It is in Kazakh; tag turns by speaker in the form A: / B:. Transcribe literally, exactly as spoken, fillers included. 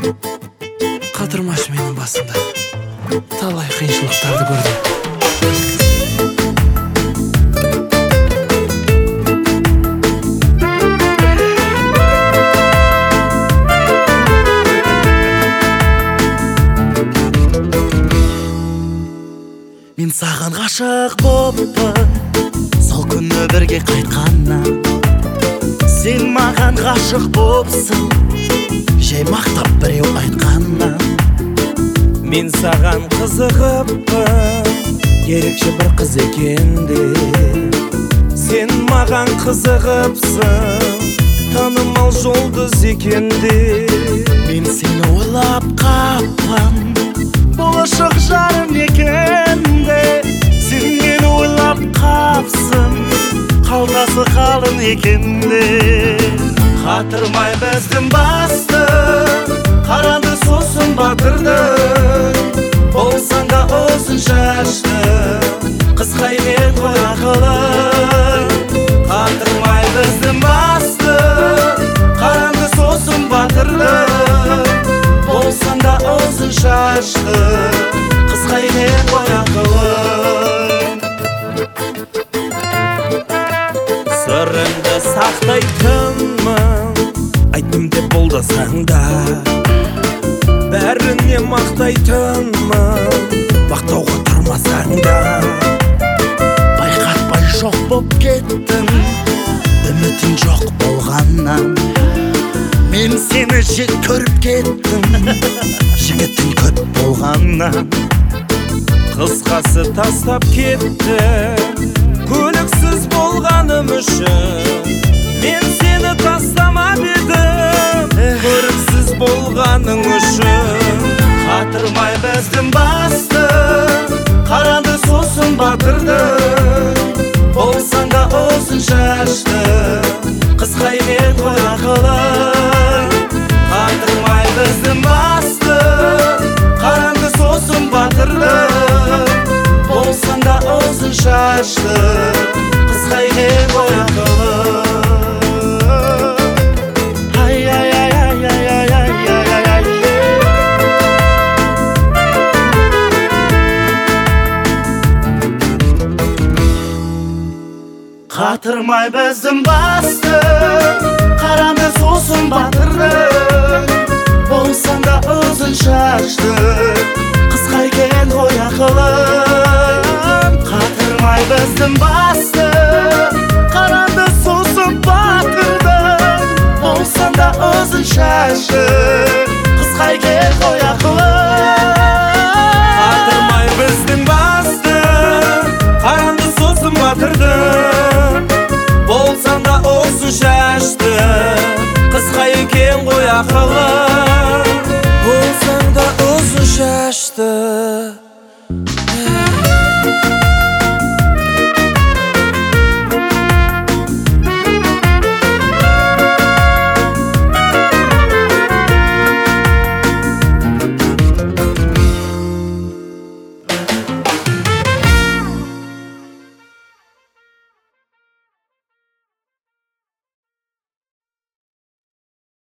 A: Қатырмашы менің басымда талай қиыншылықтарды көрдім. Мен саған ғашық боппын, сол күні бірге қайтқаннан. Сен маған ғашық бопсың, жай мақтап біреу айтқаннан.
B: Мен саған қызығыппын, ерекше бір қыз екенде. Сен маған қызығыпсың, танымал жұлдыз екенде.
A: Мен сені ойлап қаппын, болашақ жарым екенде. Сен мені ойлап қапсың, қалтасы қалың екенде. Қатырмай біздің басты, қаранды сосын батырды. Болсаң да ұзын шашты, қысқа емес қой ақылың. Қатырмай біздің басты, қаранды сосын батырды. Болсаң да ұзын шашты, қысқа емес қой ақылың.
B: Сырыңды сақтайтынмын, айттым деп болдасаң да. Бәріне мақтайтынмын, мақтауға тұрмасаң да.
A: Байқатпай жоқ боп кеттің, үмітің жоқ болғаннан. Мен сені жек көріп кеттім, жігітің көп болғаннан.
B: Қысқасы тастап кетті, көліксіз болғаным үшін. Мен сені тастамап едім, көріксіз болғаның үшін.
A: Қатырмай біздің басты, қаранды сосын батырды. Болсаң да ұзын шашты, қысқа емес қой ақылың. Қатырмай біздің басты, қаранды сосын батырды. Болсаң да ұзын шашты, қысқа емес қой ақылың. Қатырмай біздің басты, қаранды сосын батырды. Болсаң да ұзын шашты, қысқа екен ғой ақылың. Қатырмай біздің басты, қаранды сосын батырды. Болсаң да ұзын шашты, қысқа екен ғой ақылың.
B: Қатырмай біздің басты, қаранды сосын батырды. Болсаң да ұзын шашты, қысқа екен ғой ақылың.